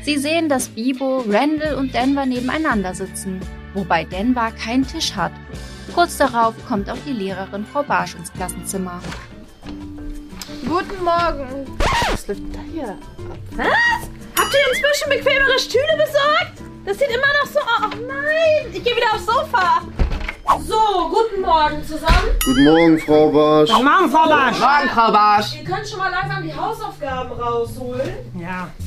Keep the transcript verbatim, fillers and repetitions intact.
Sie sehen, dass Bibo, Randall und Denver nebeneinander sitzen, wobei Denver keinen Tisch hat. Kurz darauf kommt auch die Lehrerin Frau Barsch ins Klassenzimmer. Guten Morgen. Was läuft da hier? Was? Habt ihr inzwischen bequemere Stühle besorgt? Das sieht immer noch so... Oh nein, ich gehe wieder aufs Sofa. So, guten Morgen zusammen. Guten Morgen, Frau Barsch. Guten Morgen, Frau Barsch. Morgen, Frau Barsch. Ihr könnt schon mal langsam die Hausaufgaben rausholen. Ja.